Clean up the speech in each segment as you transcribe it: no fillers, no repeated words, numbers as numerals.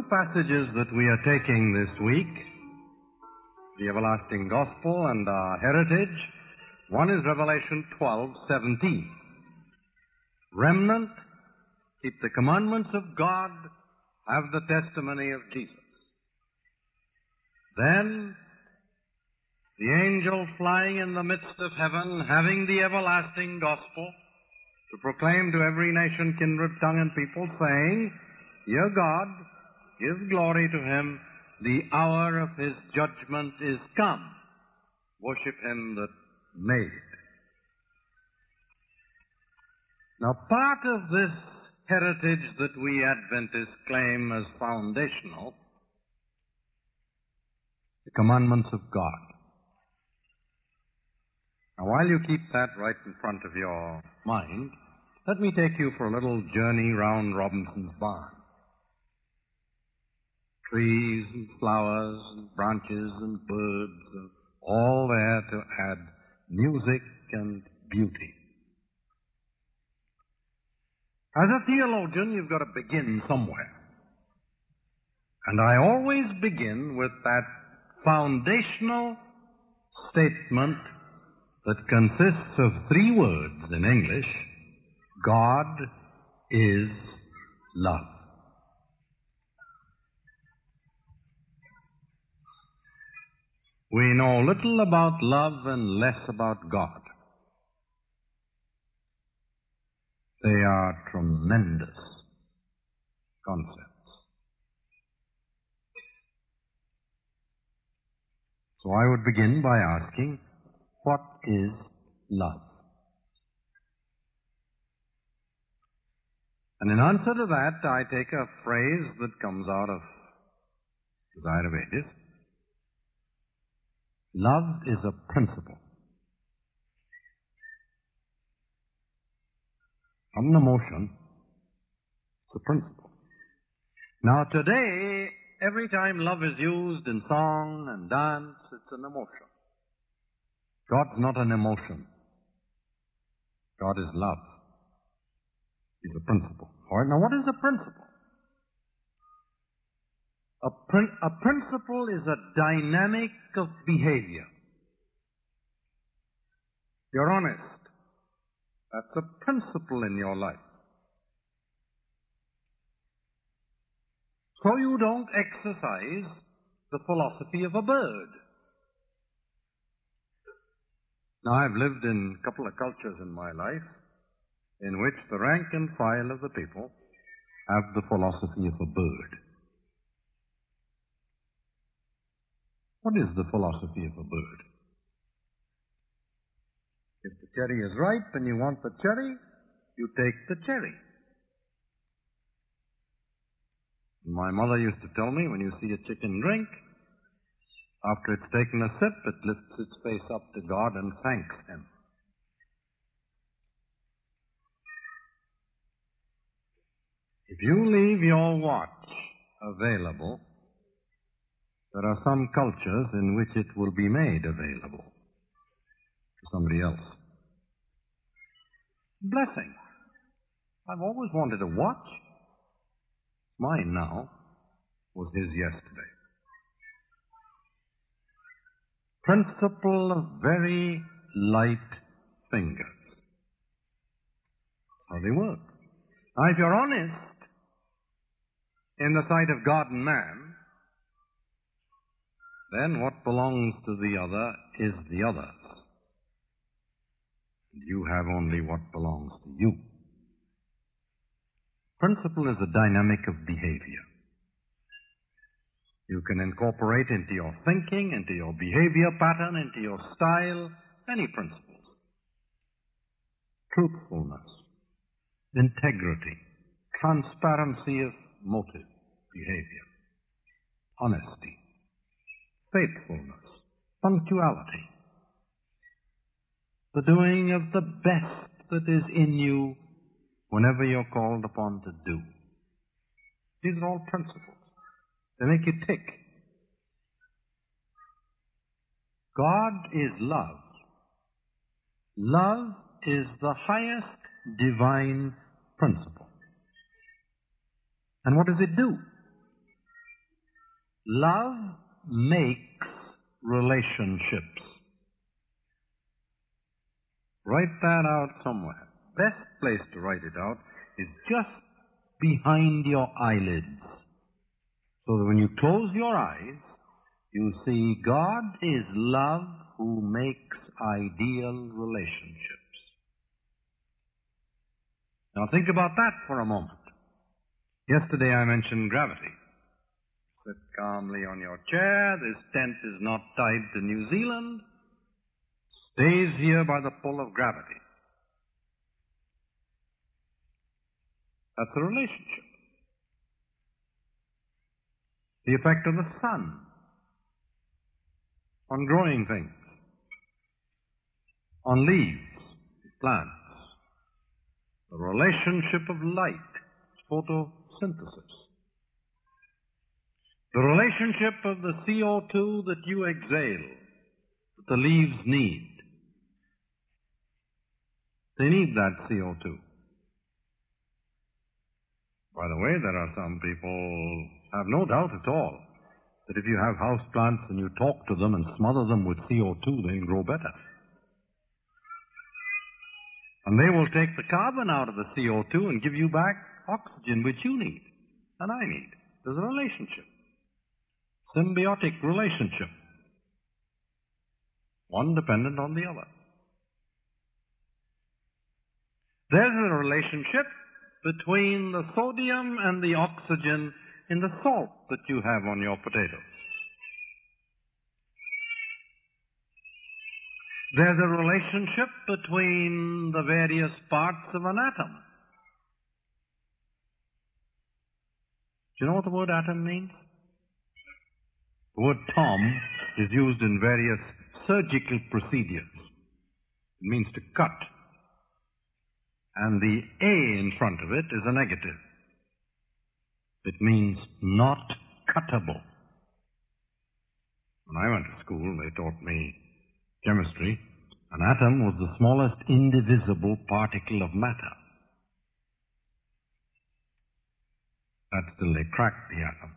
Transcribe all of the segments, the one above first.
passages that we are taking this week, the everlasting gospel and our heritage. One is Revelation 12:17. Remnant, keep the commandments of God, have the testimony of Jesus. Then, the angel flying in the midst of heaven, having the everlasting gospel, to proclaim to every nation, kindred, tongue, and people, saying, Hear God, give glory to Him, the hour of His judgment is come. Worship Him that made. Now, part of this heritage that we Adventists claim as foundational, the commandments of God. Now, while you keep that right in front of your mind, let me take you for a little journey round Robinson's barn. Trees and flowers and branches and birds are all there to add music and beauty. As a theologian, you've got to begin somewhere. And I always begin with that foundational statement that consists of three words in English: God is love. We know little about love and less about God. They are tremendous concepts. So I would begin by asking, what is love? And in answer to that, I take a phrase that comes out of Desire of Ages. Love is a principle. Not an emotion. It's a principle. Now today, every time love is used in song and dance, it's an emotion. God's not an emotion. God is love. He's a principle. All right, now what is a principle? A principle is a dynamic of behavior. You're honest. That's a principle in your life. So you don't exercise the philosophy of a bird. Now, I've lived in a couple of cultures in my life in which the rank and file of the people have the philosophy of a bird. What is the philosophy of a bird? If the cherry is ripe and you want the cherry, you take the cherry. My mother used to tell me, when you see a chicken drink, after it's taken a sip, it lifts its face up to God and thanks Him. If you leave your watch available, there are some cultures in which it will be made available to somebody else. Blessing. I've always wanted a watch. Mine now was his yesterday. Principle of very light fingers. How they work. Now, if you're honest in the sight of God and man, then what belongs to the other is the other's. You have only what belongs to you. Principle is a dynamic of behavior. You can incorporate into your thinking, into your behavior pattern, into your style, any principles. Truthfulness, integrity, transparency of motive, behavior, honesty, faithfulness, punctuality, the doing of the best that is in you whenever you're called upon to do. These are all principles. They make you tick. God is love. Love is the highest divine principle. And what does it do? Love makes relationships. Write that out somewhere. Best place to write it out is just behind your eyelids. So that when you close your eyes, you see God is love who makes ideal relationships. Now think about that for a moment. Yesterday I mentioned gravity. Sit calmly on your chair. This tent is not tied to New Zealand. Stays here by the pull of gravity. That's a relationship. The effect of the sun on growing things, on leaves, plants. The relationship of light, photosynthesis. The relationship of the CO2 that you exhale, that the leaves need. They need that CO2. By the way, there are some people have no doubt at all that if you have house plants and you talk to them and smother them with CO2, they'll grow better. And they will take the carbon out of the CO2 and give you back oxygen, which you need and I need. There's a relationship. Symbiotic relationship. One dependent on the other. There's a relationship between the sodium and the oxygen in the salt that you have on your potatoes. There's a relationship between the various parts of an atom. Do you know what the word atom means? The word Tom is used in various surgical procedures. It means to cut. And the A in front of it is a negative. It means not cuttable. When I went to school, they taught me chemistry. An atom was the smallest indivisible particle of matter. That's till they cracked the atom.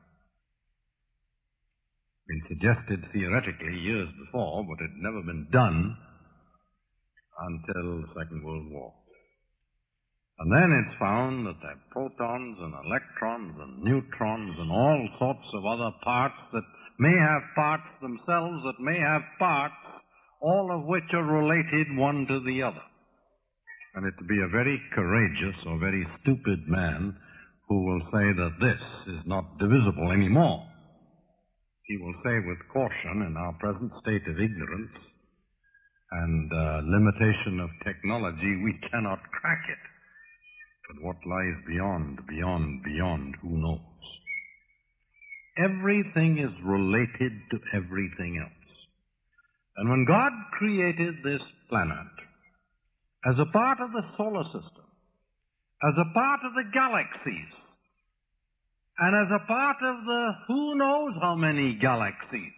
Been suggested theoretically years before, but it had never been done until the Second World War. And then it's found that there are protons and electrons and neutrons and all sorts of other parts that may have parts themselves, that may have parts, all of which are related one to the other. And it would be a very courageous or very stupid man who will say that this is not divisible anymore. He will say with caution, in our present state of ignorance and limitation of technology, we cannot crack it. But what lies beyond, who knows? Everything is related to everything else. And when God created this planet as a part of the solar system, as a part of the galaxies, and as a part of the who knows how many galaxies,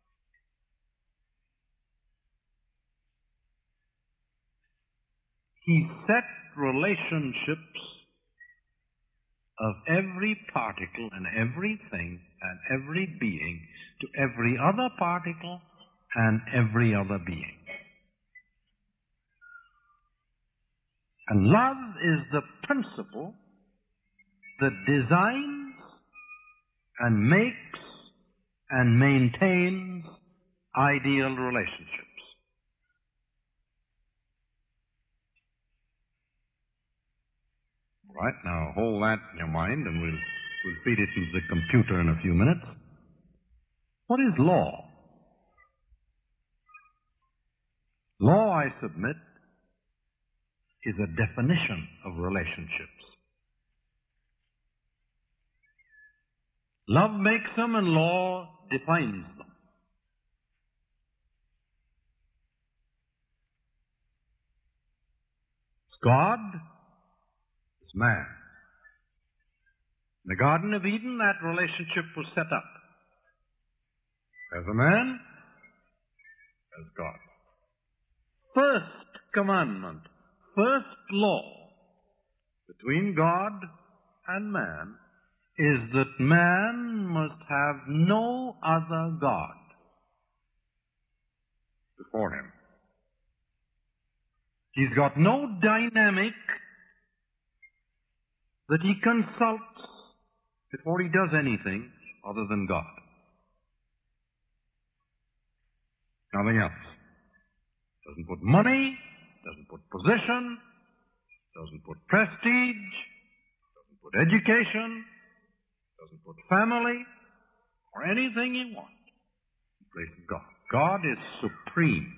He set relationships of every particle and everything and every being to every other particle and every other being. And love is the principle that designs and makes and maintains ideal relationships. Right, now hold that in your mind and we'll feed it into the computer in a few minutes. What is law? Law, I submit, is a definition of relationships. Love makes them and law defines them. It's God, it's man. In the Garden of Eden, that relationship was set up. As a man, as God. First commandment, first law between God and man is that man must have no other God before him. He's got no dynamic that he consults before he does anything other than God. Nothing else. Doesn't put money, doesn't put position, doesn't put prestige, doesn't put education, doesn't put family, or anything you want in place of God. God is supreme.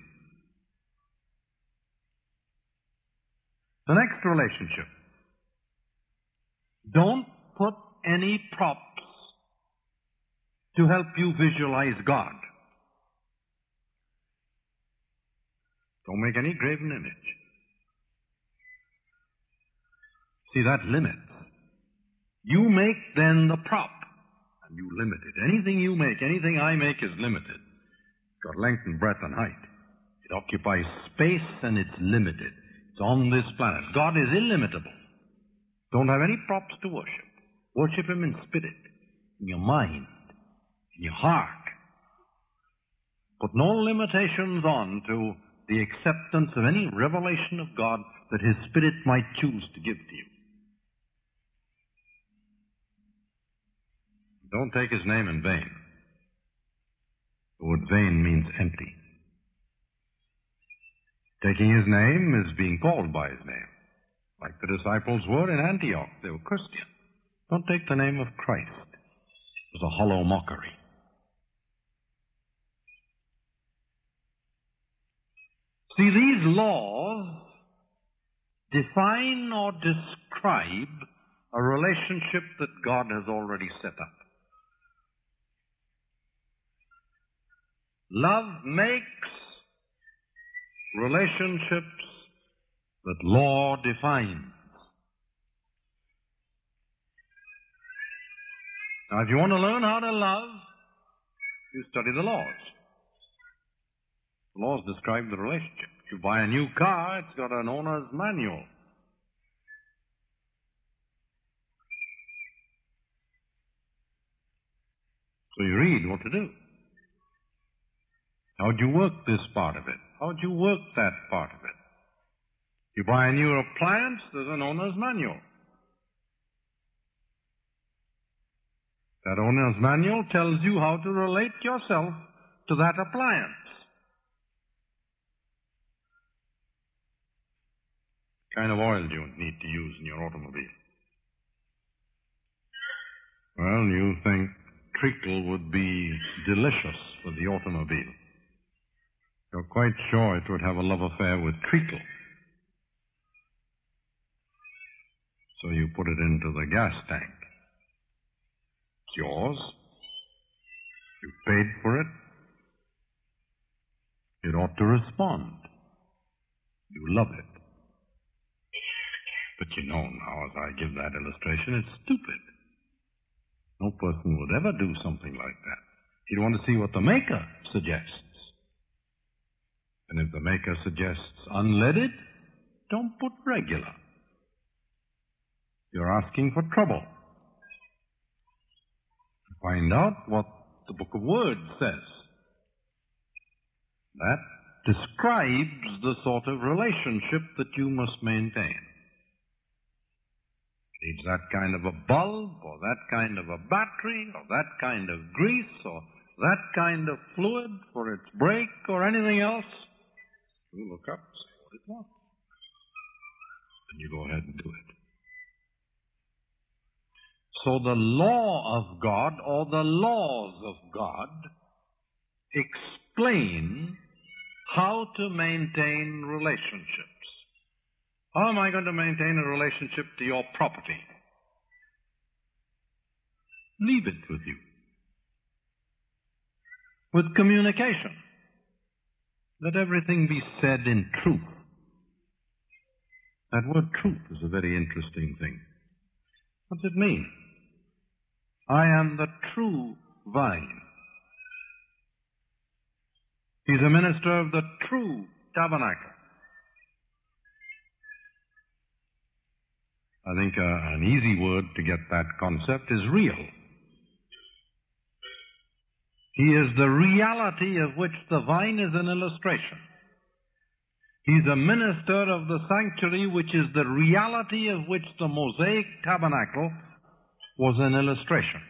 The next relationship. Don't put any props to help you visualize God. Don't make any graven image. See, that limits. You make then the prop, and you limit it. Anything you make, anything I make is limited. It's got length and breadth and height. It occupies space and it's limited. It's on this planet. God is illimitable. Don't have any props to worship. Worship Him in spirit, in your mind, in your heart. Put no limitations on to the acceptance of any revelation of God that His Spirit might choose to give to you. Don't take His name in vain. The word vain means empty. Taking His name is being called by His name. Like the disciples were in Antioch. They were Christian. Don't take the name of Christ. It was a hollow mockery. See, these laws define or describe a relationship that God has already set up. Love makes relationships that law defines. Now, if you want to learn how to love, you study the laws. The laws describe the relationship. If you buy a new car, it's got an owner's manual. So you read what to do. How do you work this part of it? How do you work that part of it? You buy a new appliance, there's an owner's manual. That owner's manual tells you how to relate yourself to that appliance. What kind of oil do you need to use in your automobile? Well, you think treacle would be delicious for the automobile. You're quite sure it would have a love affair with treacle. So you put it into the gas tank. It's yours. You paid for it. It ought to respond. You love it. But you know now, as I give that illustration, it's stupid. No person would ever do something like that. You'd want to see what the maker suggests. And if the maker suggests unleaded, don't put regular. You're asking for trouble. Find out what the Book of Words says. That describes the sort of relationship that you must maintain. Needs that kind of a bulb, or that kind of a battery, or that kind of grease, or that kind of fluid for its brake, or anything else. You look up and say what it wants. And you go ahead and do it. So the law of God, or the laws of God, explain how to maintain relationships. How am I going to maintain a relationship to your property? Leave it with you. With communication. Let everything be said in truth. That word truth is a very interesting thing. What's it mean? I am the true vine. He's a minister of the true tabernacle. I think an easy word to get that concept is real. He is the reality of which the vine is an illustration. He's a minister of the sanctuary, which is the reality of which the Mosaic tabernacle was an illustration.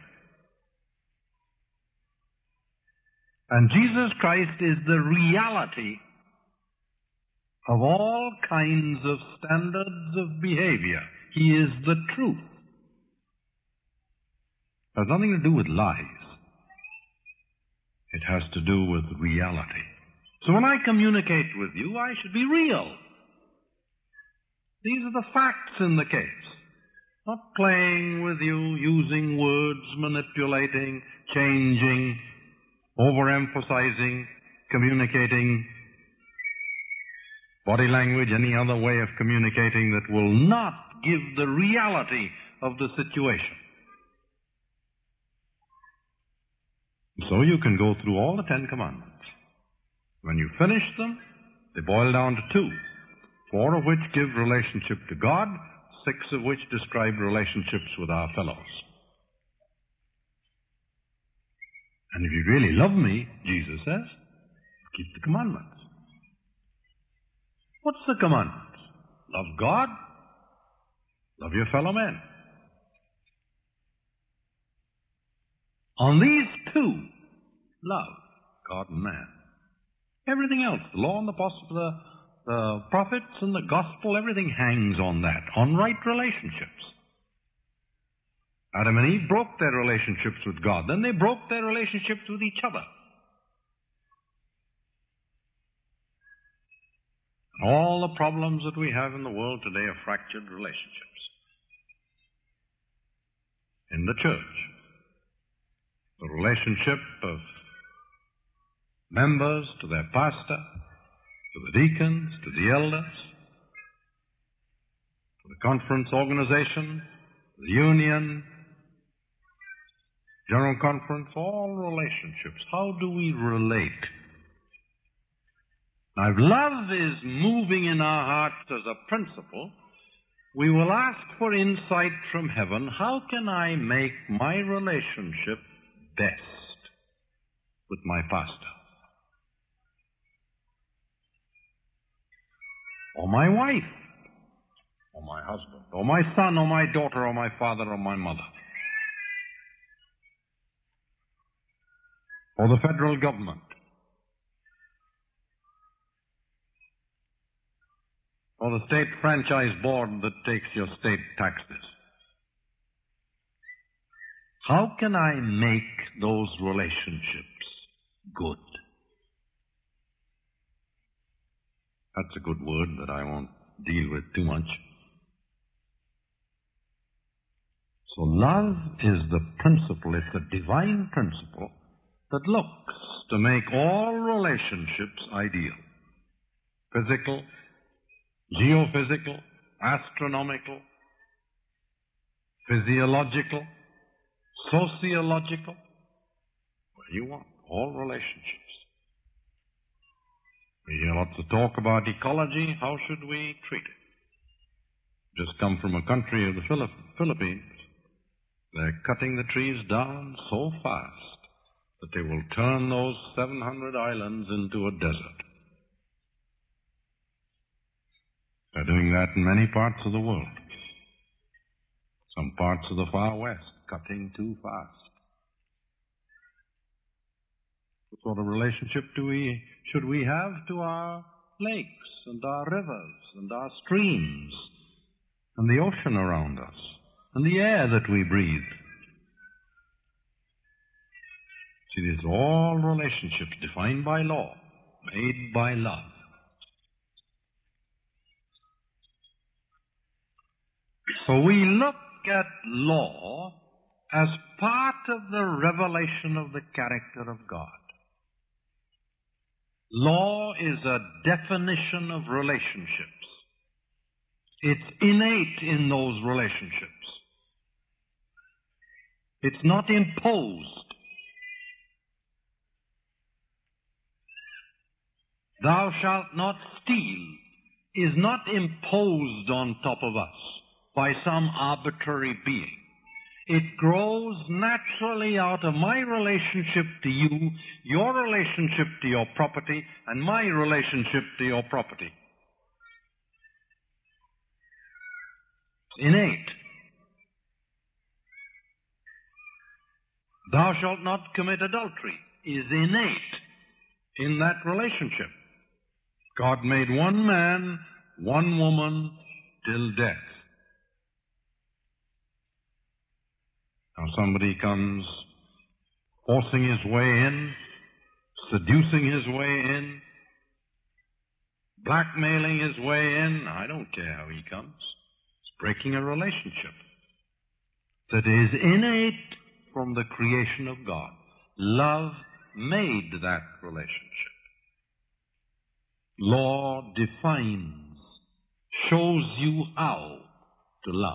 And Jesus Christ is the reality of all kinds of standards of behavior. He is the truth. It has nothing to do with lies. It has to do with reality. So when I communicate with you, I should be real. These are the facts in the case. Not playing with you, using words, manipulating, changing, overemphasizing, communicating body language, any other way of communicating that will not give the reality of the situation. So you can go through all the 10 commandments. When you finish them, they boil down to 2, 4 of which give relationship to God, 6 of which describe relationships with our fellows. And if you really love me, Jesus says, keep the commandments. What's the commandments? Love God, love your fellow men. On these 2, love God and man. Everything else, the law and the prophets and the gospel, everything hangs on that, on right relationships. Adam and Eve broke their relationships with God. Then they broke their relationships with each other. All the problems that we have in the world today are fractured relationships. In the church, the relationship of members to their pastor, to the deacons, to the elders, to the conference organization, the union, general conference, all relationships. How do we relate? Now, if love is moving in our hearts as a principle, we will ask for insight from heaven. How can I make my relationship best with my pastor? Or my wife? Or my husband? Or my son? Or my daughter? Or my father? Or my mother? Or the federal government? Or the state franchise board that takes your state taxes? How can I make those relationships good? That's a good word that I won't deal with too much. So love is the principle, it's a divine principle that looks to make all relationships ideal. Physical, geophysical, astronomical, physiological, sociological. What do you want? All relationships. We hear lots of talk about ecology. How should we treat it? Just come from a country of the Philippines. They're cutting the trees down so fast that they will turn those 700 islands into a desert. They're doing that in many parts of the world. Some parts of the far west, cutting too fast. What sort of relationship should we have to our lakes and our rivers and our streams and the ocean around us and the air that we breathe? See, these are all relationships defined by law, made by love. So we look at law as part of the revelation of the character of God. Law is a definition of relationships. It's innate in those relationships. It's not imposed. Thou shalt not steal is not imposed on top of us by some arbitrary being. It grows naturally out of my relationship to you, your relationship to your property, and my relationship to your property. Innate. Thou shalt not commit adultery is innate in that relationship. God made one man, one woman, till death. Now somebody comes forcing his way in, seducing his way in, blackmailing his way in. I don't care how he comes. It's breaking a relationship that is innate from the creation of God. Love made that relationship. Law defines, shows you how to love.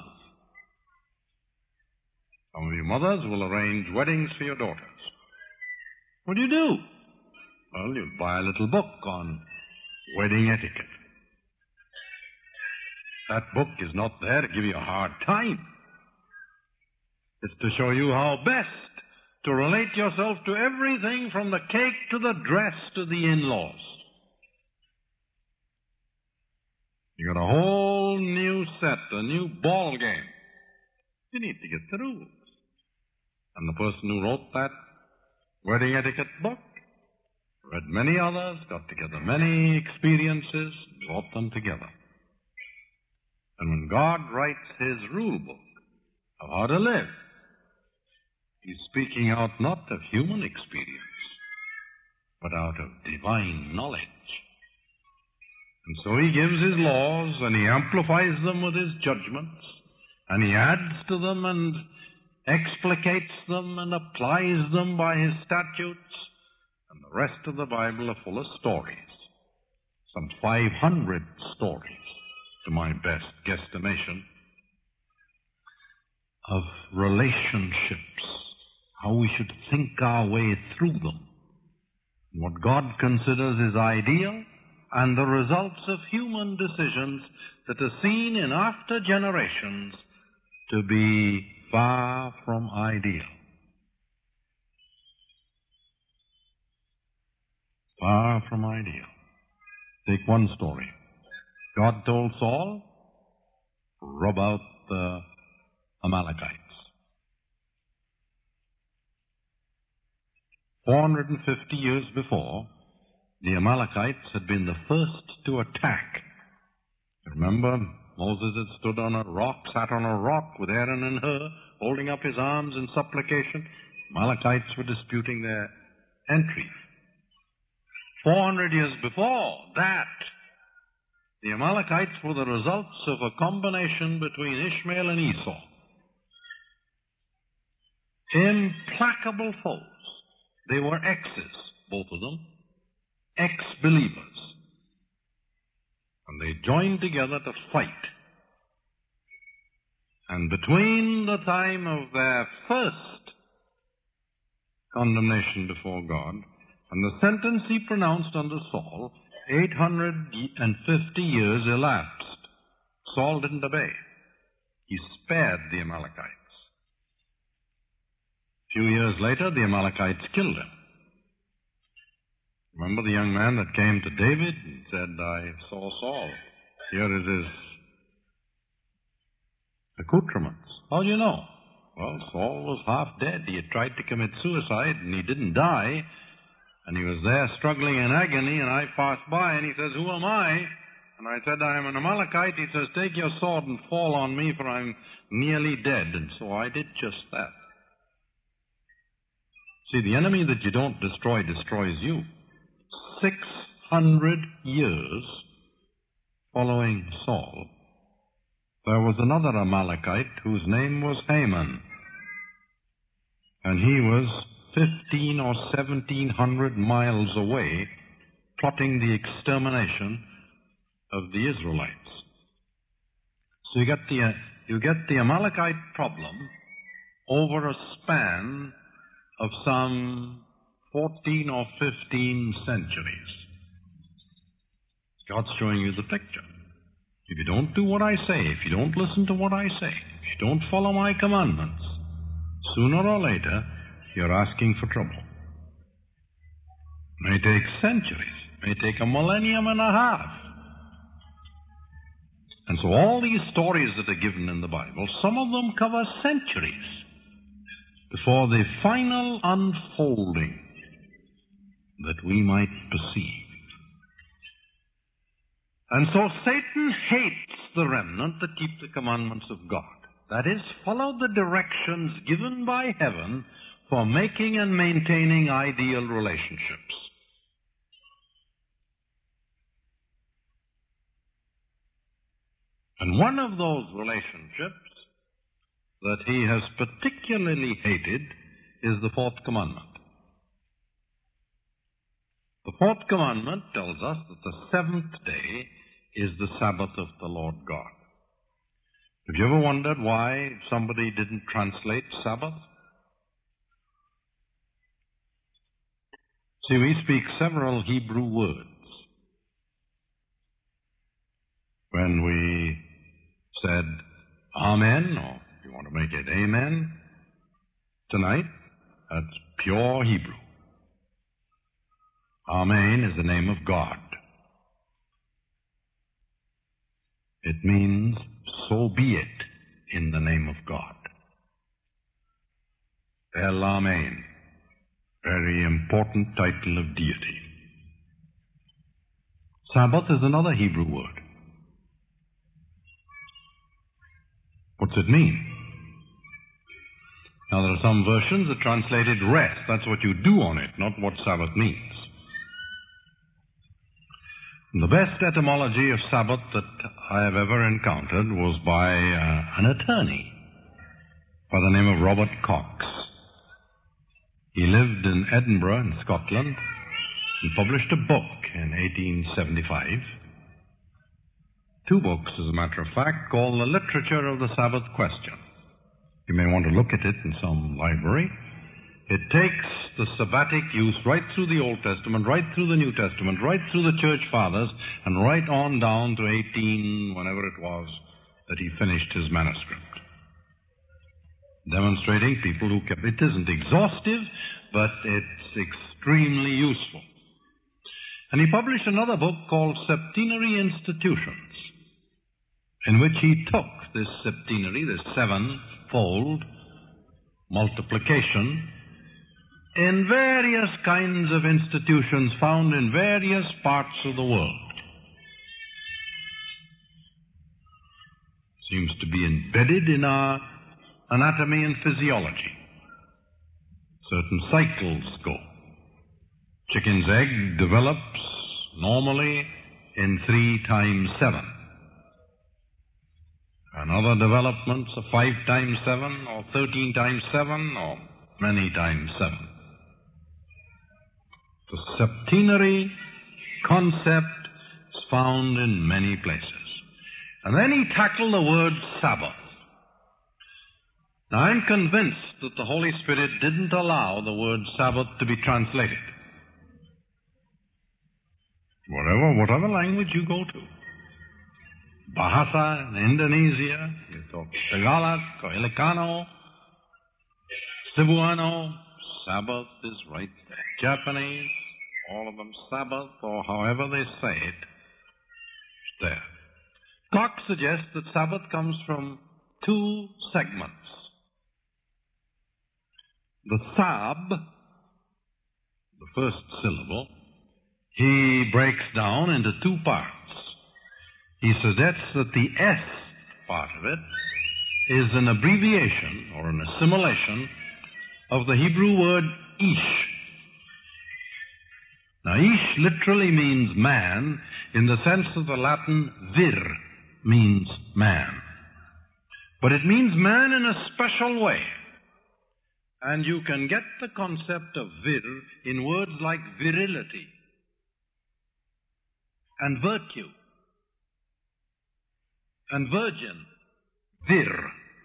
Some of you mothers will arrange weddings for your daughters. What do you do? Well, you buy a little book on wedding etiquette. That book is not there to give you a hard time. It's to show you how best to relate yourself to everything from the cake to the dress to the in-laws. You got a whole new set, a new ball game. You need to get the rules. And the person who wrote that wedding etiquette book read many others, got together many experiences, brought them together. And when God writes His rule book of how to live, He's speaking out not of human experience, but out of divine knowledge. And so He gives His laws, and He amplifies them with His judgments, and He adds to them and explicates them and applies them by His statutes. And the rest of the Bible are full of stories. Some 500 stories, to my best guesstimation, of relationships, how we should think our way through them, what God considers is ideal, and the results of human decisions that are seen in after generations to be far from ideal. Far from ideal. Take one story. God told Saul, rub out the Amalekites. 450 years before, the Amalekites had been the first to attack. Remember, Moses had stood on a rock, sat on a rock with Aaron and Hur, holding up his arms in supplication. Amalekites were disputing their entry. 400 years before that, the Amalekites were the results of a combination between Ishmael and Esau. Implacable foes. They were exes, both of them, ex-believers. And they joined together to fight. And between the time of their first condemnation before God and the sentence He pronounced under Saul, 850 years elapsed. Saul didn't obey. He spared the Amalekites. A few years later, the Amalekites killed him. Remember the young man that came to David and said, I saw Saul. Here is his accoutrements. How do you know? Well, Saul was half dead. He had tried to commit suicide, and he didn't die. And he was there struggling in agony, and I passed by, and he says, who am I? And I said, I am an Amalekite. He says, take your sword and fall on me, for I'm nearly dead. And so I did just that. See, the enemy that you don't destroy destroys you. 600 years following Saul, there was another Amalekite whose name was Haman. And he was 1,500 or 1,700 miles away, plotting the extermination of the Israelites. So you get the Amalekite problem over a span of some 14 or 15 centuries. God's showing you the picture. If you don't do what I say, if you don't listen to what I say, if you don't follow my commandments, sooner or later, you're asking for trouble. It may take centuries, it may take a millennium and a half. And so all these stories that are given in the Bible, some of them cover centuries before the final unfolding that we might perceive. And so Satan hates the remnant that keep the commandments of God. That is, follow the directions given by heaven for making and maintaining ideal relationships. And one of those relationships that he has particularly hated is the fourth commandment. The fourth commandment tells us that the seventh day is the Sabbath of the Lord God. Have you ever wondered why somebody didn't translate Sabbath? See, we speak several Hebrew words. When we said Amen, or if you want to make it Amen, tonight, that's pure Hebrew. Amen is the name of God. It means, so be it in the name of God. El Amen, very important title of deity. Sabbath is another Hebrew word. What's it mean? Now, there are some versions that translated rest. That's what you do on it, not what Sabbath means. The best etymology of Sabbath that I have ever encountered was by an attorney by the name of Robert Cox. He lived in Edinburgh in Scotland and published a book in 1875. Two books, as a matter of fact, called The Literature of the Sabbath Question. You may want to look at it in some library. It takes the sabbatic use right through the Old Testament, right through the New Testament, right through the Church Fathers, and right on down to whenever it was that he finished his manuscript. Demonstrating people who kept it. Isn't exhaustive, but it's extremely useful. And he published another book called Septenary Institutions, in which he took this septenary, this sevenfold multiplication, in various kinds of institutions found in various parts of the world. Seems to be embedded in our anatomy and physiology. Certain cycles go. Chicken's egg develops normally in 3 times 7. And other developments are 5 times 7, or 13 times 7, or many times 7. The septenary concept is found in many places. And then he tackled the word Sabbath. Now, I'm convinced that the Holy Spirit didn't allow the word Sabbath to be translated. Whatever language you go to. Bahasa in Indonesia, you talk Tagalog or Ilocano, Cebuano, Sabbath is right there. Japanese, all of them Sabbath, or however they say it, it's there. Cox suggests that Sabbath comes from 2 segments. The Sab, the first syllable, he breaks down into 2 parts. He suggests that the S part of it is an abbreviation or an assimilation of the Hebrew word Ish. Now, Ish literally means man in the sense of the Latin vir means man. But it means man in a special way. And you can get the concept of vir in words like virility and virtue and virgin, vir.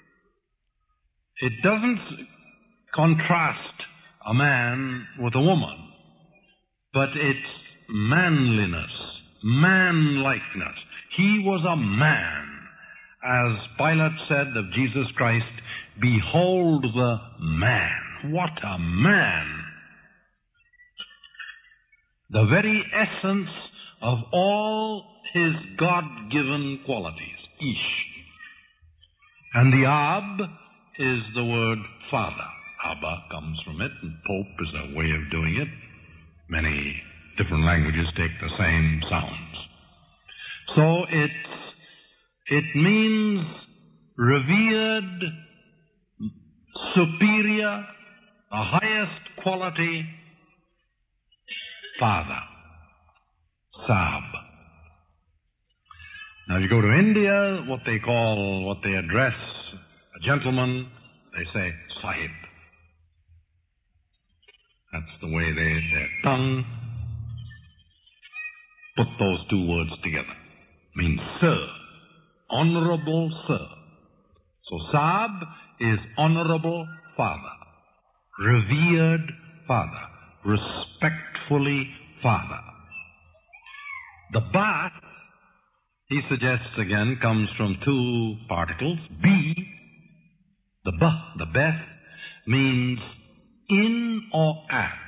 It doesn't contrast a man with a woman, but it's manliness, manlikeness. He was a man. As Pilate said of Jesus Christ, behold the man. What a man! The very essence of all his God-given qualities. Ish. And the Ab is the word Father. Abba comes from it, and Pope is a way of doing it. Many different languages take the same sounds. So it means revered, superior, the highest quality Father. Sab. Now you go to India, what they address a gentleman, they say Sahib. That's the way their tongue put those two words together. Means sir. Honorable sir. So Sab is honorable father. Revered father. Respectfully father. The Bath, he suggests again, comes from two particles. B, the Beth, means in or at.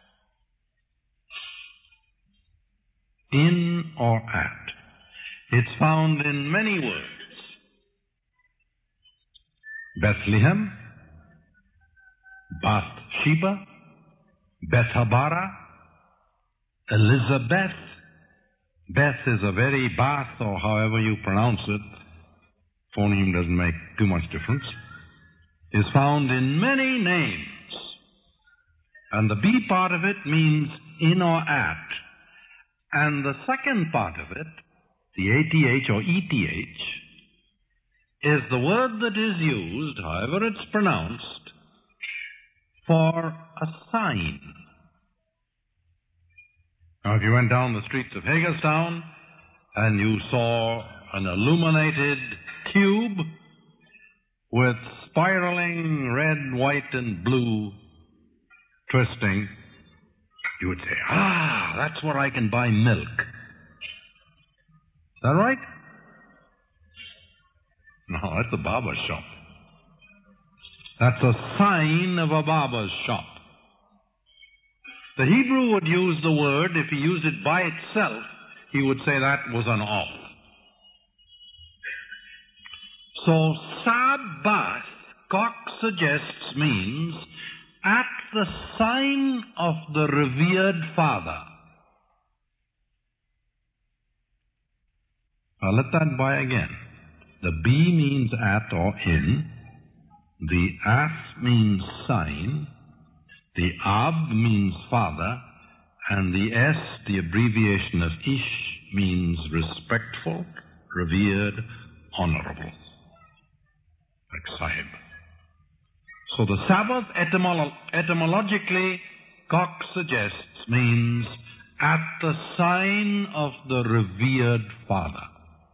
In or at. It's found in many words. Bethlehem, Bathsheba, Bethabara, Elizabeth. Beth is a very Bath, or however you pronounce it. Phoneme doesn't make too much difference. Is found in many names. And the B part of it means in or at. And the second part of it, the ATH or ETH, is the word that is used, however it's pronounced, for a sign. Now, if you went down the streets of Hagerstown and you saw an illuminated tube with spiraling red, white, and blue twisting, you would say, that's where I can buy milk. Is that right? No, that's a barber's shop. That's a sign of a barber's shop. The Hebrew would use the word, if he used it by itself, he would say that was an off. So Sabbath, Cox suggests, means at the sign of the revered Father. Now let that by again. The B means at or in. The Af means sign. The Ab means father. And the S, the abbreviation of Ish, means respectful, revered, honorable. Like Sahib. So the Sabbath etymologically, Cox suggests, means at the sign of the revered Father.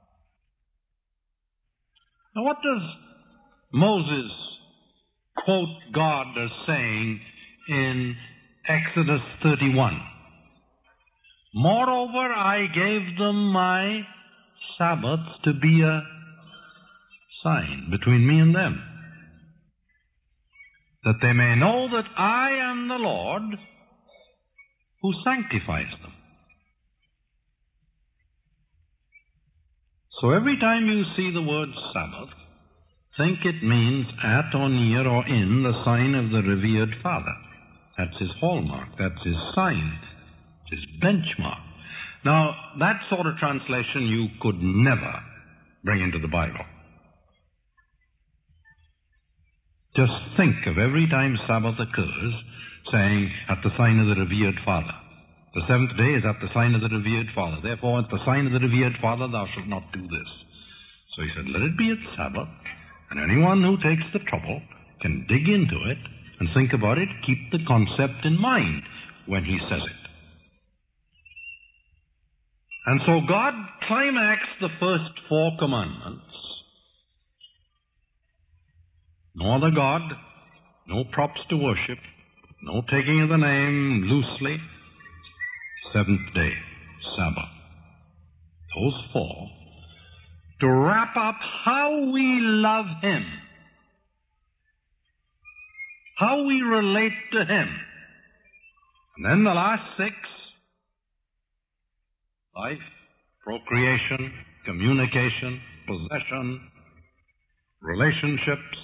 Now what does Moses quote God as saying in Exodus 31? Moreover, I gave them my Sabbaths to be a sign between me and them, that they may know that I am the Lord who sanctifies them. So every time you see the word Sabbath, think it means at or near or in the sign of the revered Father. That's his hallmark. That's his sign. His benchmark. Now, that sort of translation you could never bring into the Bible. Just think of every time Sabbath occurs, saying, at the sign of the revered Father. The seventh day is at the sign of the revered Father. Therefore, at the sign of the revered Father, thou shalt not do this. So he said, let it be at Sabbath, and anyone who takes the trouble can dig into it and think about it, keep the concept in mind when he says it. And so God climaxed the first 4 commandments. No other God, no props to worship, no taking of the name loosely. Seventh day, Sabbath. Those 4 to wrap up how we love Him, how we relate to Him. And then the last 6, life, procreation, communication, possession, relationships,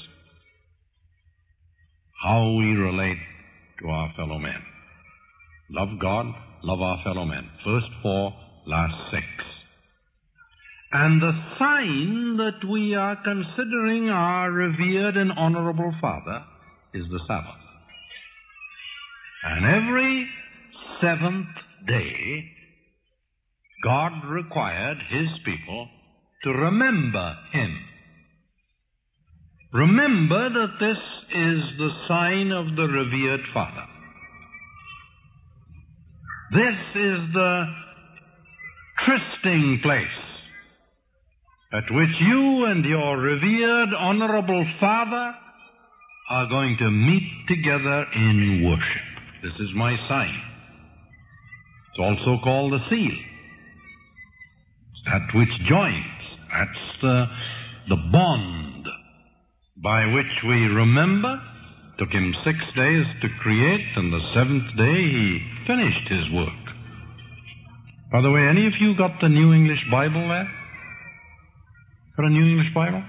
how we relate to our fellow men. Love God, love our fellow men. First 4, last 6. And the sign that we are considering our revered and honorable Father is the Sabbath. And every 7th day, God required His people to remember Him. Remember that this is the sign of the revered Father. This is the trysting place at which you and your revered, honorable Father are going to meet together in worship. This is my sign. It's also called the seal. It's that which joins. That's the bond by which we remember. Took Him 6 days to create, and the 7th day He finished His work. By the way, any of you got the New English Bible there? Got a New English Bible?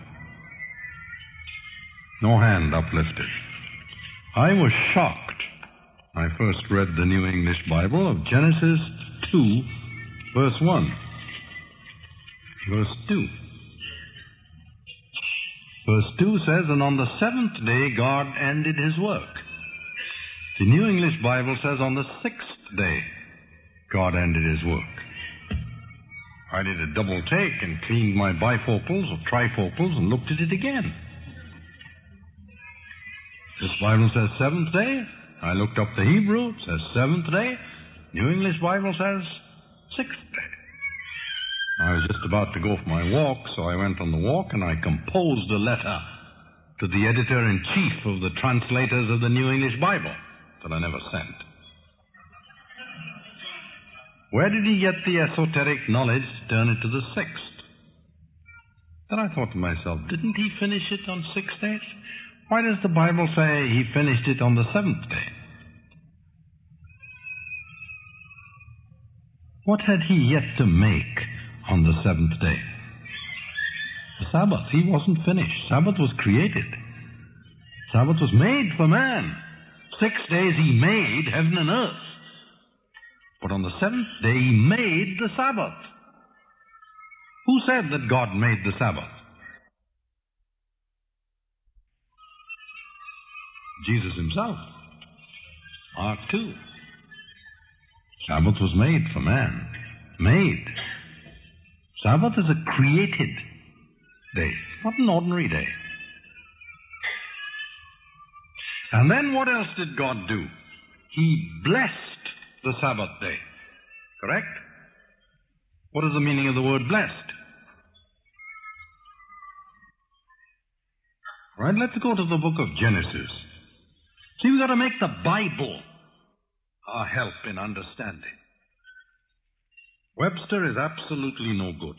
No hand uplifted. I was shocked when I first read the New English Bible of Genesis 2, verse 1. Verse 2. Verse 2 says, and on the 7th day God ended His work. The New English Bible says on the 6th day God ended His work. I did a double take and cleaned my bifocals or trifocals and looked at it again. This Bible says 7th day. I looked up the Hebrew. It says 7th day. New English Bible says 6th day. I was just about to go for my walk, so I went on the walk and I composed a letter to the editor-in-chief of the translators of the New English Bible that I never sent. Where did he get the esoteric knowledge to turn it to the 6th? Then I thought to myself, didn't he finish it on 6 days? Why does the Bible say he finished it on the 7th day? What had he yet to make on the 7th day? The Sabbath. He wasn't finished. Sabbath was created. Sabbath was made for man. 6 days He made heaven and earth. But on the 7th day He made the Sabbath. Who said that God made the Sabbath? Jesus Himself. Mark 2. Sabbath was made for man. Made. Sabbath is a created day, not an ordinary day. And then what else did God do? He blessed the Sabbath day. Correct? What is the meaning of the word blessed? Right, let's go to the book of Genesis. See, we've got to make the Bible our help in understanding. Webster is absolutely no good.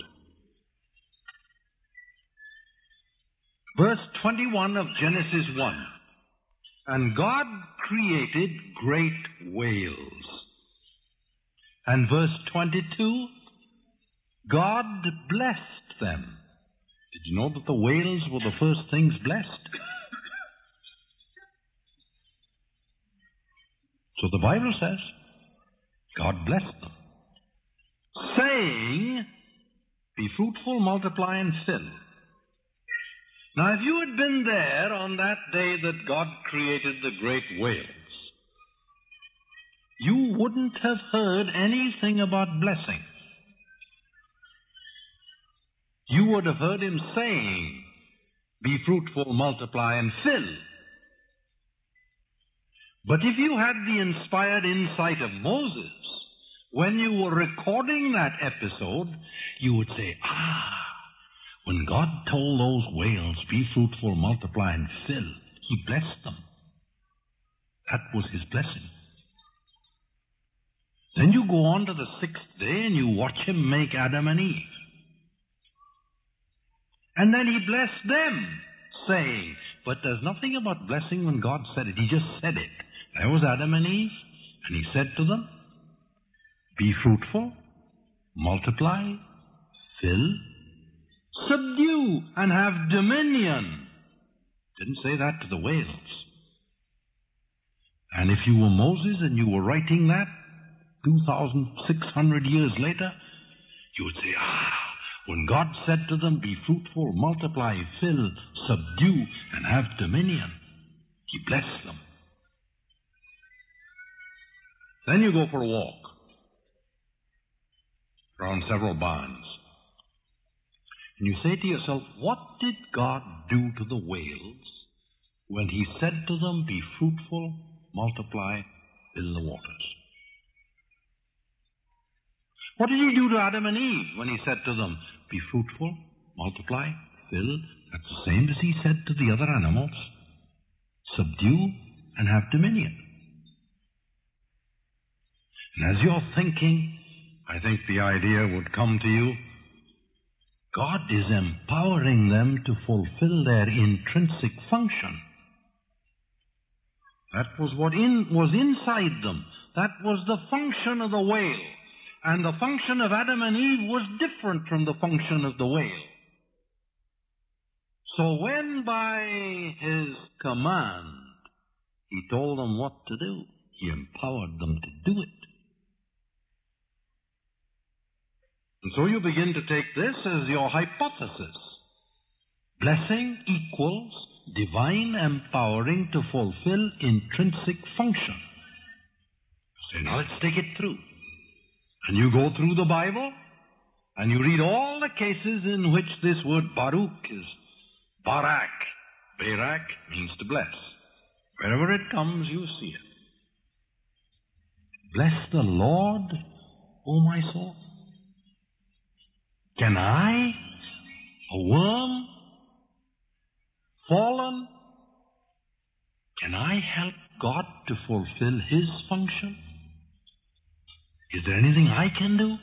Verse 21 of Genesis 1. And God created great whales. And verse 22, God blessed them. Did you know that the whales were the first things blessed? So the Bible says, God blessed them, saying, be fruitful, multiply, and fill. Now, if you had been there on that day that God created the great whales, you wouldn't have heard anything about blessing. You would have heard Him saying, be fruitful, multiply, and fill. But if you had the inspired insight of Moses, when you were recording that episode, you would say, when God told those whales, be fruitful, multiply, and fill, He blessed them. That was His blessing. Then you go on to the 6th day and you watch Him make Adam and Eve. And then he blessed them, saying, but there's nothing about blessing when God said it. He just said it. There was Adam and Eve, and he said to them, be fruitful, multiply, fill, subdue, and have dominion. Didn't say that to the whales. And if you were Moses and you were writing that 2,600 years later, you would say, when God said to them, be fruitful, multiply, fill, subdue, and have dominion, he blessed them. Then you go for a walk around several barns. And you say to yourself, what did God do to the whales when he said to them, be fruitful, multiply, fill the waters? What did he do to Adam and Eve when he said to them, be fruitful, multiply, fill? That's the same as he said to the other animals. Subdue and have dominion. And as you're thinking, I think the idea would come to you, God is empowering them to fulfill their intrinsic function. That was what was inside them. That was the function of the whale. And the function of Adam and Eve was different from the function of the whale. So when by his command he told them what to do, he empowered them to do it. And so you begin to take this as your hypothesis. Blessing equals divine empowering to fulfill intrinsic function. So now let's take it through. And you go through the Bible, and you read all the cases in which this word Baruch is Barak. Barak means to bless. Wherever it comes, you see it. Bless the Lord, O my soul. Can I, a worm, fallen, can I help God to fulfill his function? Is there anything I can do? Of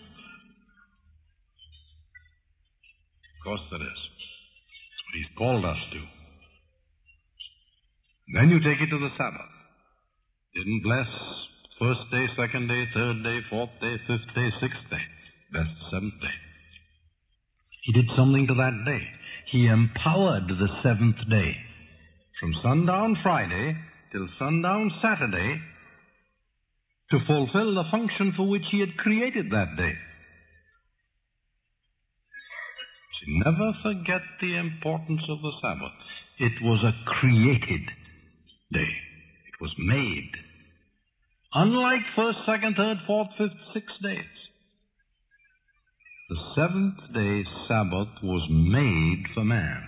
course there is. That's what he's called us to. Then you take it to the Sabbath. Didn't bless first day, second day, third day, fourth day, fifth day, sixth day. Blessed the seventh day. He did something to that day. He empowered the seventh day. From sundown Friday till sundown Saturday to fulfill the function for which he had created that day. See, never forget the importance of the Sabbath. It was a created day. It was made. Unlike first, second, third, fourth, fifth, sixth days. The seventh day Sabbath was made for man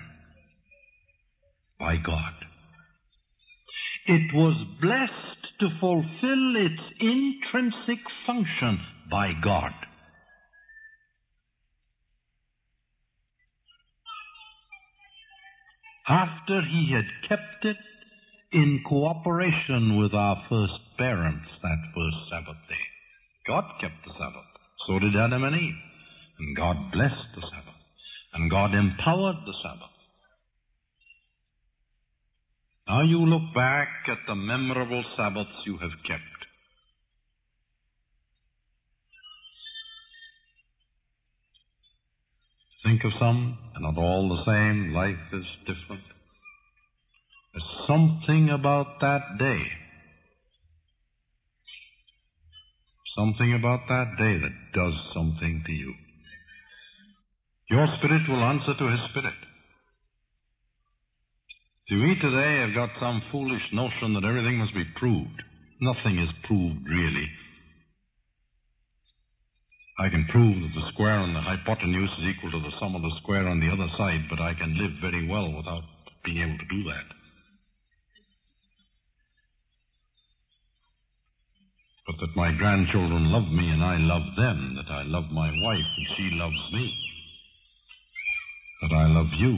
by God. It was blessed to fulfill its intrinsic function by God. After he had kept it in cooperation with our first parents that first Sabbath day. God kept the Sabbath. So did Adam and Eve. And God blessed the Sabbath. And God empowered the Sabbath. Now you look back at the memorable Sabbaths you have kept. Think of some, and not all the same. Life is different. There's something about that day. Something about that day that does something to you. Your spirit will answer to his spirit. See, we today have got some foolish notion that everything must be proved. Nothing is proved, really. I can prove that the square on the hypotenuse is equal to the sum of the square on the other side, but I can live very well without being able to do that. But that my grandchildren love me and I love them, that I love my wife and she loves me, that I love you,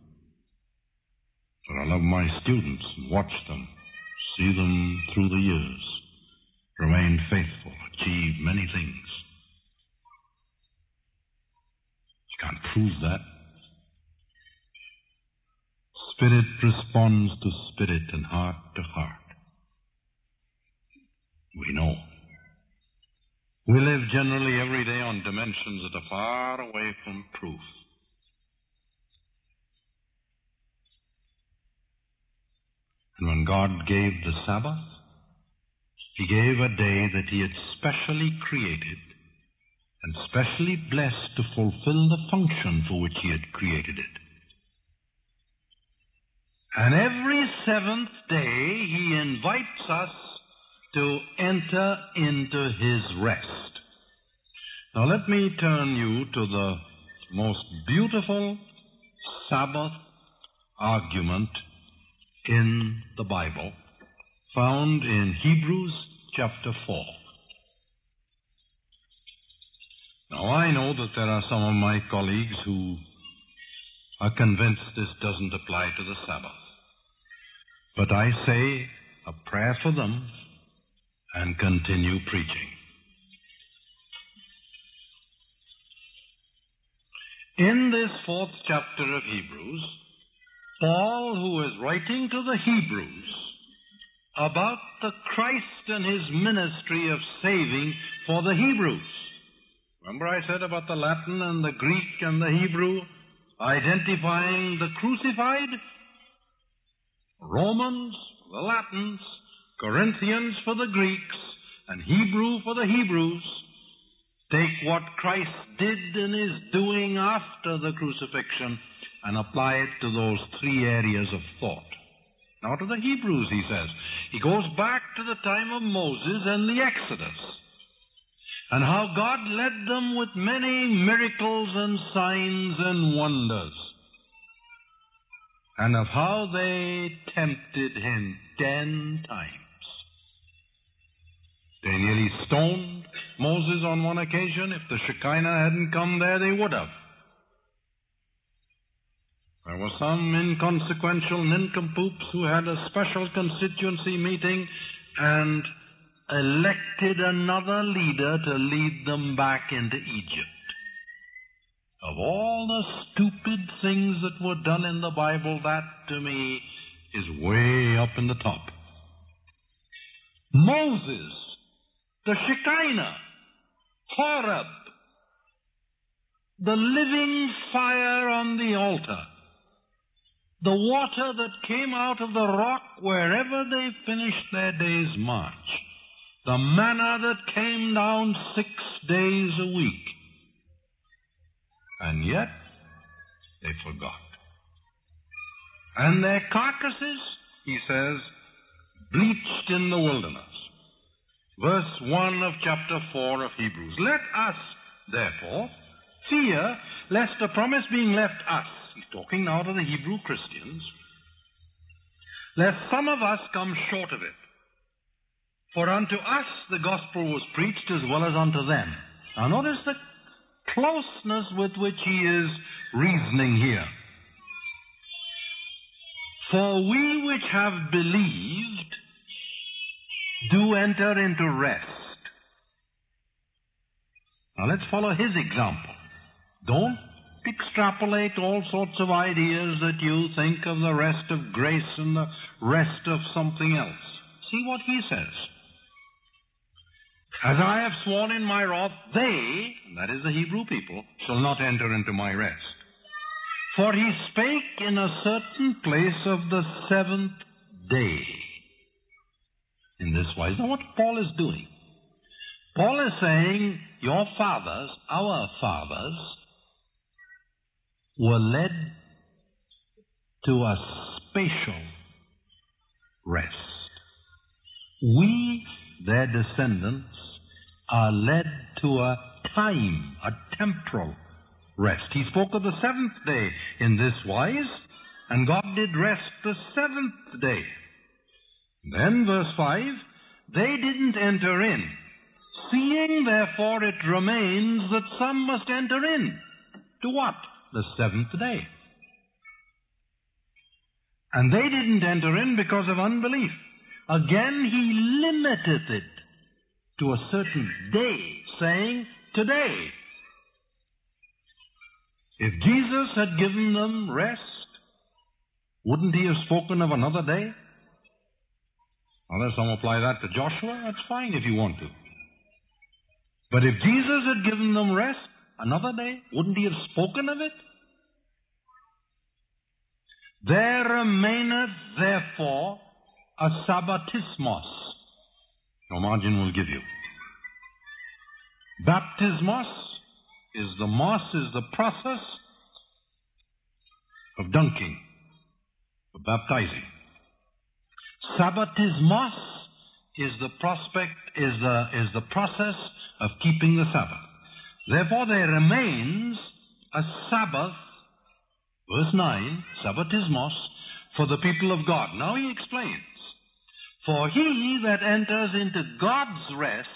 that I love my students and watch them, see them through the years, remain faithful, achieve many things. You can't prove that. spirit responds to spirit and heart to heart. We know. We live generally every day on dimensions that are far away from truth. And when God gave the Sabbath, He gave a day that He had specially created and specially blessed to fulfill the function for which He had created it. And every seventh day He invites us to enter into His rest. Now let me turn you to the most beautiful Sabbath argument in the Bible, found in Hebrews chapter 4. Now I know that there are some of my colleagues who are convinced this doesn't apply to the Sabbath. But I say a prayer for them and continue preaching. In this fourth chapter of Hebrews, Paul, who is writing to the Hebrews about the Christ and His ministry of saving for the Hebrews. Remember I said about the Latin and the Greek and the Hebrew identifying the crucified? Romans, the Latins, Corinthians for the Greeks, and Hebrew for the Hebrews. Take what Christ did and is doing after the crucifixion and apply it to those three areas of thought. Now to the Hebrews, he says. He goes back to the time of Moses and the Exodus, and how God led them with many miracles and signs and wonders, and of how they tempted Him 10 times. They nearly stoned Moses on one occasion. If the Shekinah hadn't come there, they would have. There were some inconsequential nincompoops who had a special constituency meeting and elected another leader to lead them back into Egypt. Of all the stupid things that were done in the Bible, that to me is way up in the top. Moses, the Shekinah, Horeb, the living fire on the altar, the water that came out of the rock wherever they finished their day's march, the manna that came down 6 days a week. And yet, they forgot. And their carcasses, he says, bleached in the wilderness. Verse 1 of chapter 4 of Hebrews. Let us, therefore, fear lest a promise being left us, he's talking now to the Hebrew Christians, lest some of us come short of it. For unto us the gospel was preached as well as unto them. Now notice the closeness with which he is reasoning here. For we which have believed do enter into rest. Now let's follow his example. Don't extrapolate all sorts of ideas that you think of the rest of grace and the rest of something else. See what he says. As I have sworn in my wrath, they, that is the Hebrew people, shall not enter into my rest. For he spake in a certain place of the seventh day. In this wise. Now what Paul is doing? Paul is saying, your fathers, our fathers, were led to a spatial rest. We, their descendants, are led to a time, a temporal rest. He spoke of the seventh day in this wise, and God did rest the seventh day. Then, verse 5, they didn't enter in. Seeing, therefore, it remains that some must enter in. To what? The seventh day. And they didn't enter in because of unbelief. Again, he limiteth it to a certain day, saying, today. If Jesus had given them rest Wouldn't he have spoken of another day? Now, there's some apply that to Joshua. That's fine if you want to. But if Jesus had given them rest another day, wouldn't he have spoken of it? There remaineth therefore a Sabbatismos. Your margin will give you. Baptismos is the process of dunking, of baptizing. Sabbatismos is the process of keeping the Sabbath. Therefore there remains a Sabbath, verse 9, Sabbatismos, for the people of God. Now he explains, for he that enters into God's rest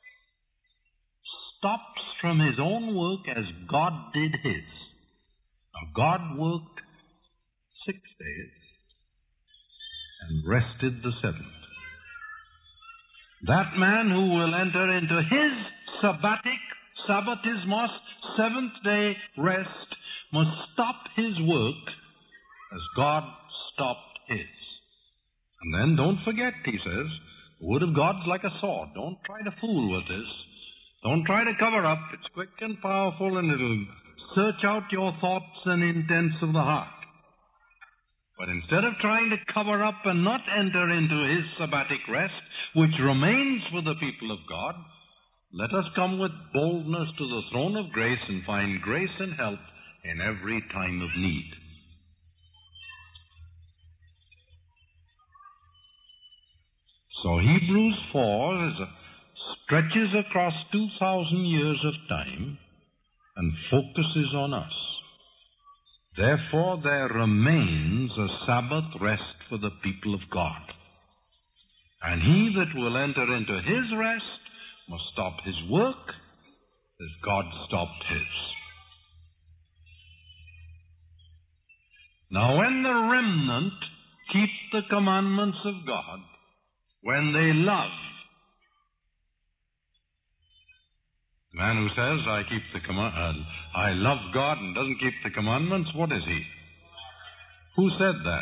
stops from his own work as God did his. Now God worked 6 days and rested the seventh. That man who will enter into his Sabbatismos, seventh day rest, must stop his work as God stopped his. And then don't forget, he says, the word of God's like a sword. Don't try to fool with this. Don't try to cover up. It's quick and powerful, and it'll search out your thoughts and intents of the heart. But instead of trying to cover up and not enter into his sabbatic rest, which remains for the people of God, let us come with boldness to the throne of grace and find grace and help in every time of need. So Hebrews 4 stretches across 2,000 years of time and focuses on us. Therefore there remains a Sabbath rest for the people of God. And he that will enter into his rest must stop his work as God stopped his. Now when the remnant keep the commandments of God, when they love, the man who says, I love God and doesn't keep the commandments, what is he? Who said that?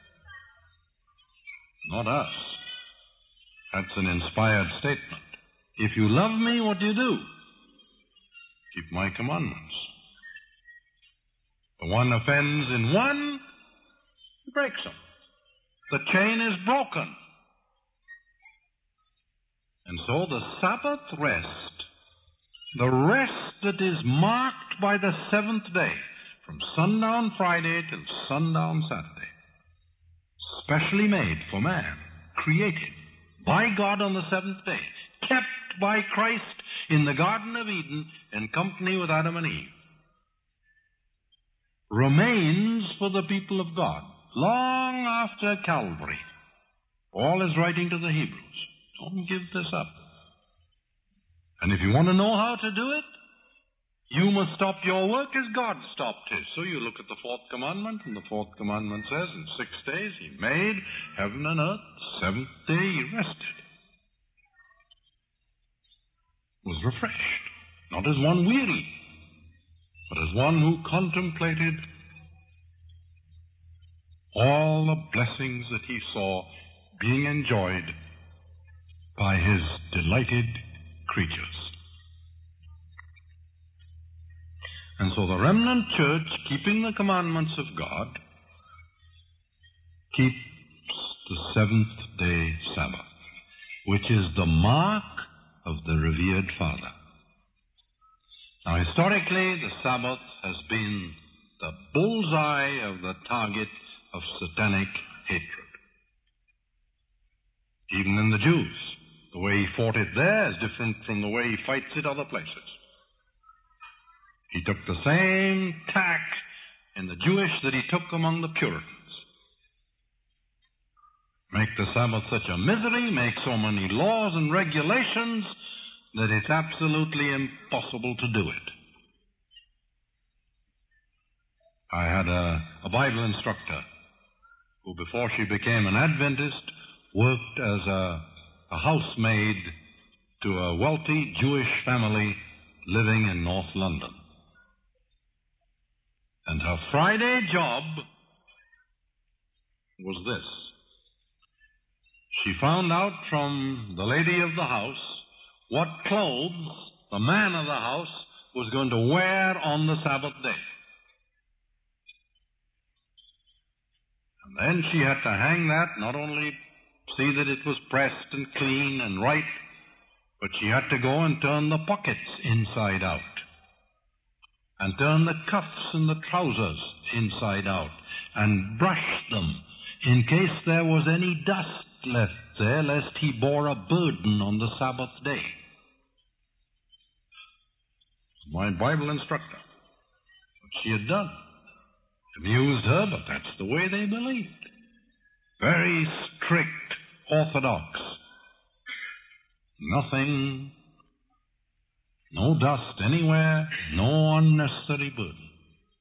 Not us. That's an inspired statement. If you love me, what do you do? Keep my commandments. The one offends in one, he breaks them. The chain is broken. And so the Sabbath rest, the rest that is marked by the seventh day, from sundown Friday till sundown Saturday, specially made for man, created by God on the seventh day, kept by Christ in the Garden of Eden in company with Adam and Eve, remains for the people of God long after Calvary. Paul is writing to the Hebrews. Don't give this up. And if you want to know how to do it, you must stop your work as God stopped his. So you look at the fourth commandment, and the fourth commandment says, in 6 days he made heaven and earth, the seventh day he rested. Was refreshed, not as one weary, but as one who contemplated all the blessings that he saw being enjoyed by his delighted creatures. And so the remnant church, keeping the commandments of God, keeps the seventh day Sabbath, which is the mark of the revered Father. Now, historically, the Sabbath has been the bullseye of the target of satanic hatred. Even in the Jews, the way he fought it there is different from the way he fights it other places. He took the same tack in the Jewish that he took among the Puritans. Make the Sabbath such a misery, make so many laws and regulations that it's absolutely impossible to do it. I had a Bible instructor who, before she became an Adventist, worked as a housemaid to a wealthy Jewish family living in North London. And her Friday job was this. She found out from the lady of the house what clothes the man of the house was going to wear on the Sabbath day. And then she had to hang that, not only see that it was pressed and clean and right, but she had to go and turn the pockets inside out, and turn the cuffs and the trousers inside out, and brush them in case there was any dust left there, lest he bore a burden on the Sabbath day. My Bible instructor, what she had done, amused her, but that's the way they believed. Very strict, orthodox. Nothing, no dust anywhere, no unnecessary burden.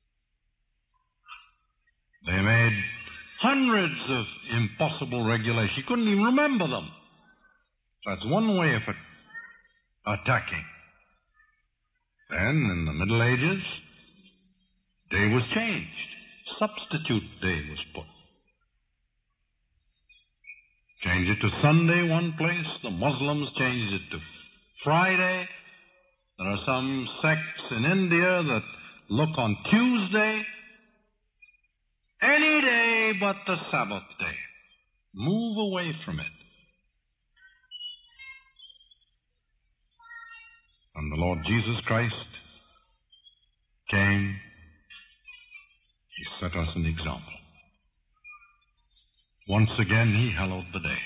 They made hundreds of impossible regulations. She couldn't even remember them. That's one way of attacking. Then, in the Middle Ages, day was changed. Substitute day was put. Change it to Sunday one place. The Muslims changed it to Friday. There are some sects in India that look on Tuesday. Any day but the Sabbath day. Move away from it. And the Lord Jesus Christ came. He set us an example. Once again, he hallowed the day.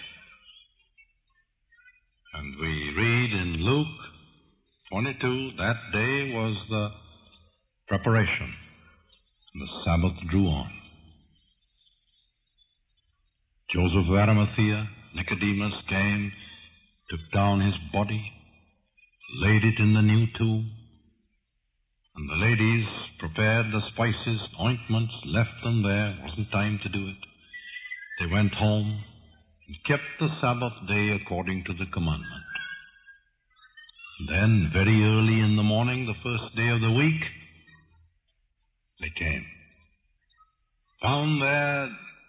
And we read in Luke 22, that day was the preparation. The Sabbath drew on. Joseph of Arimathea, Nicodemus came, took down his body, laid it in the new tomb, and the ladies prepared the spices, ointments, left them there. Wasn't time to do it. They went home and kept the Sabbath day according to the commandment. Then, very early in the morning, the first day of the week, they came. Found their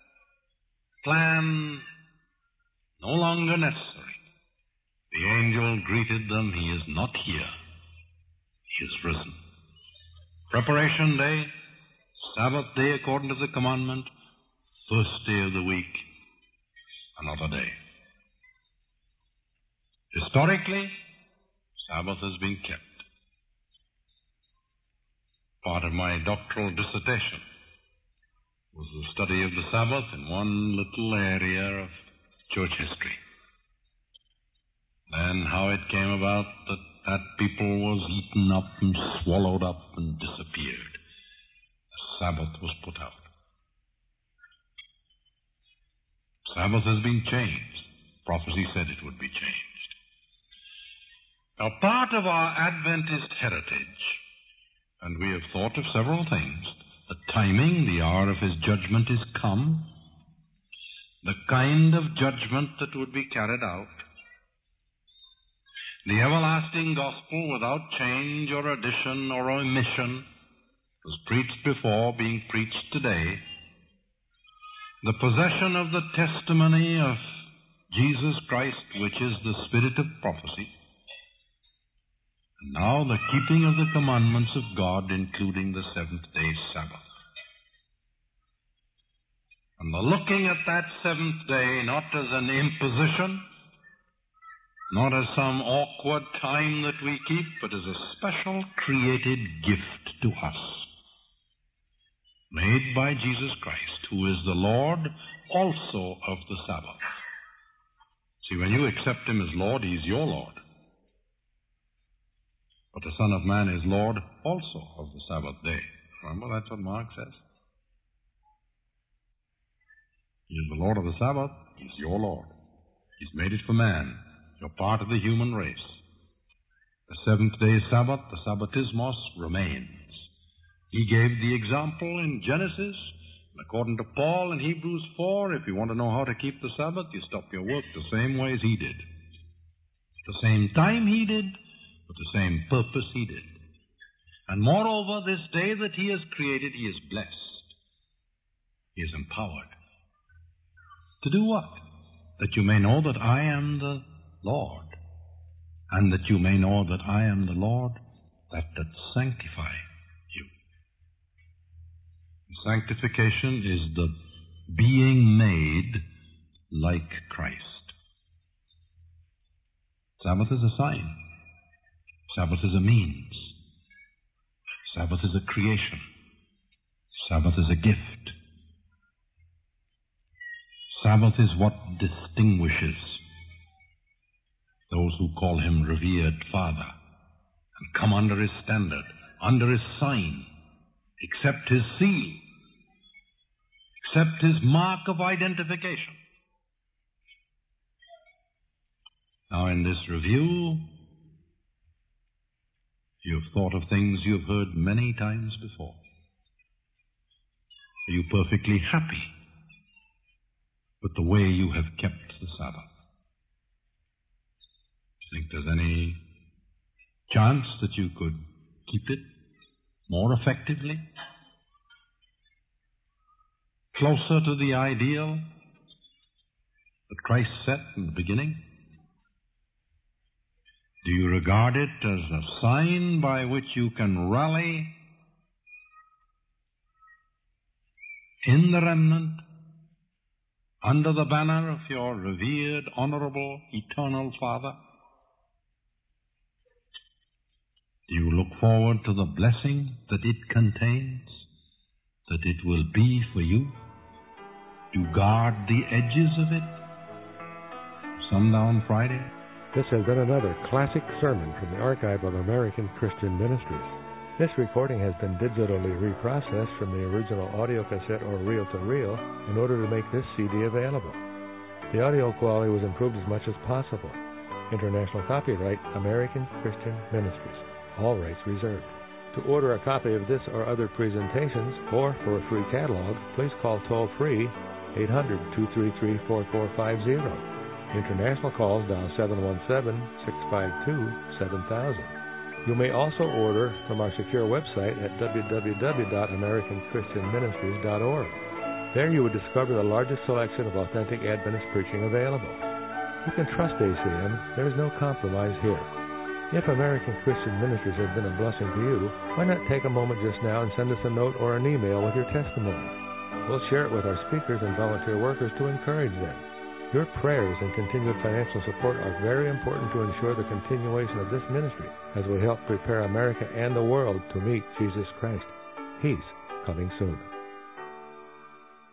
plan no longer necessary. The angel greeted them. He is not here. He is risen. Preparation day, Sabbath day according to the commandment, first day of the week, another day. Historically, Sabbath has been kept. Part of my doctoral dissertation was the study of the Sabbath in one little area of church history. Then how it came about that people was eaten up and swallowed up and disappeared. The Sabbath was put out. Sabbath has been changed. Prophecy said it would be changed. Now, part of our Adventist heritage, and we have thought of several things, the timing, the hour of his judgment is come, the kind of judgment that would be carried out, the everlasting gospel without change or addition or omission was preached before, being preached today, the possession of the testimony of Jesus Christ, which is the spirit of prophecy, and now the keeping of the commandments of God, including the seventh-day Sabbath. And the looking at that seventh day not as an imposition, not as some awkward time that we keep, but as a special created gift to us, made by Jesus Christ, who is the Lord also of the Sabbath. See, when you accept him as Lord, he's your Lord. But the Son of Man is Lord also of the Sabbath day. Remember, that's what Mark says. He is the Lord of the Sabbath. He's your Lord. He's made it for man. You're part of the human race. The seventh-day Sabbath, the Sabbatismos, remains. He gave the example in Genesis. According to Paul in Hebrews 4, if you want to know how to keep the Sabbath, you stop your work the same way as he did. The same time he did, with the same purpose he did. And moreover, this day that he has created, he is blessed. He is empowered. To do what? That you may know that I am the Lord, and that you may know that I am the Lord that doth sanctify you. Sanctification is the being made like Christ. Sabbath is a sign. Sabbath is a means. Sabbath is a creation. Sabbath is a gift. Sabbath is what distinguishes those who call him revered Father and come under his standard, under his sign, accept his seal, accept his mark of identification. Now, in this review, you've thought of things you've heard many times before. Are you perfectly happy with the way you have kept the Sabbath? Do you think there's any chance that you could keep it more effectively? Closer to the ideal that Christ set in the beginning? Do you regard it as a sign by which you can rally in the remnant under the banner of your revered, honorable, eternal Father? Do you look forward to the blessing that it contains, that it will be for you? Do you guard the edges of it? Sundown Friday? This has been another classic sermon from the archive of American Christian Ministries. This recording has been digitally reprocessed from the original audio cassette or reel-to-reel in order to make this CD available. The audio quality was improved as much as possible. International copyright, American Christian Ministries. All rights reserved. To order a copy of this or other presentations, or for a free catalog, please call toll-free 800-233-4450. International calls dial 717-652-7000. You may also order from our secure website at www.americanchristianministries.org. There you will discover the largest selection of authentic Adventist preaching available. You can trust ACM. There is no compromise here. If American Christian Ministries has been a blessing to you, why not take a moment just now and send us a note or an email with your testimony? We'll share it with our speakers and volunteer workers to encourage them. Your prayers and continued financial support are very important to ensure the continuation of this ministry as we help prepare America and the world to meet Jesus Christ. He's coming soon.